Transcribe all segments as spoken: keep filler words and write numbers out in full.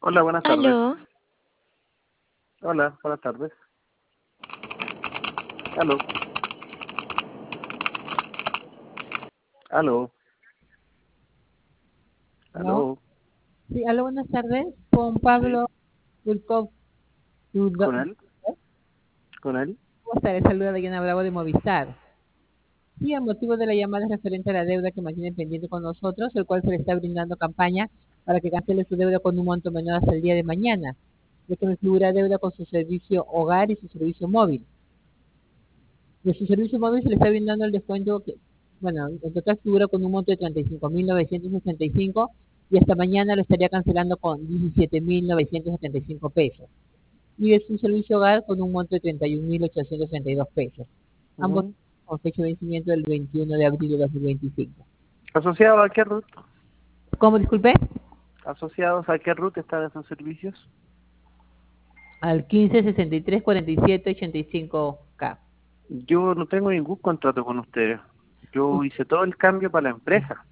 Hola, buenas tardes. Aló, Hola, buenas tardes. Aló, aló, ¿No? aló. Sí, aló, buenas tardes. Con Sí, Pablo Wilcox. con ¿Cómo él, con él. está? Le saluda Diana Bravo de Movistar. Sí, el motivo de la llamada es referente a la deuda que mantiene pendiente con nosotros, el cual se le está brindando campaña para que cancele su deuda con un monto menor hasta el día de mañana, de que me figura deuda con su servicio hogar y su servicio móvil. De su servicio móvil se le está brindando el descuento que, bueno, en total figura con un monto de treinta y cinco mil novecientos sesenta y cinco y hasta mañana lo estaría cancelando con diecisiete mil novecientos setenta y cinco pesos. Y de su servicio hogar con un monto de treinta y un mil ochocientos treinta y dos pesos, ambos Ujú. con fecha de vencimiento del veintiuno de abril de dos mil veinticinco. ¿Asociado a qué root? ¿Cómo, disculpe? ¿Asociados a qué root están esos servicios? Al quince sesenta y tres cuarenta y siete ochenta y cinco K. Yo no tengo ningún contrato con ustedes. Yo hice todo el cambio para la empresa.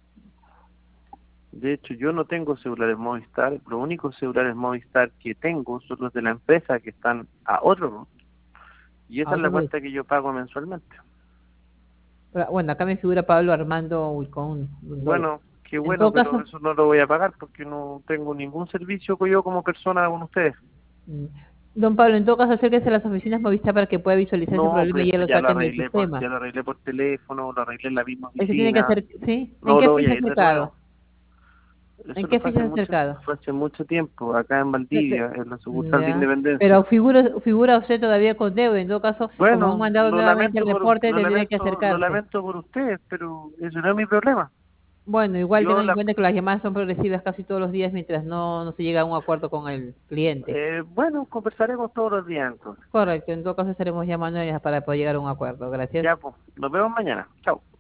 De hecho, yo no tengo celulares Movistar. Los únicos celulares Movistar que tengo son los de la empresa que están a otro root. Y esa es la Ahora, cuenta que yo pago mensualmente. bueno, acá me figura Pablo Armando Ulcón. Bueno, qué En bueno, todo pero caso, eso no lo voy a pagar porque no tengo ningún servicio que yo como persona con ustedes. mm, don Pablo, en todo caso, acérquese a las oficinas Movistar para que pueda visualizar ese No, problema y pues ya lo ya lo saquen del arreglé por, sistema. ya lo arreglé por teléfono, lo arreglé en la misma Él se tiene que oficina. hacer, ¿sí? ¿En No, qué no voy fecha a ha ir de acercado? nuevo. Eso ¿En lo qué fue fecha hace ha mucho, acercado? fue hace mucho tiempo, acá en Pe- pe- Valdivia, en la sucursal de Ya. Pero Independencia. figura, figura usted todavía con deuda. En todo caso, como han Bueno, mandado lo nuevamente el lamento por, reporte, lo tendría que lamento, lo acercarse. lamento por ustedes, pero eso no es mi problema. Bueno, igual Yo tengan en la, cuenta que las llamadas son progresivas casi todos los días mientras no, no se llega a un acuerdo con el cliente. eh, bueno, conversaremos todos los días entonces. Correcto, en todo caso estaremos llamando para poder llegar a un acuerdo. Gracias. Ya, pues, nos vemos mañana. Chao.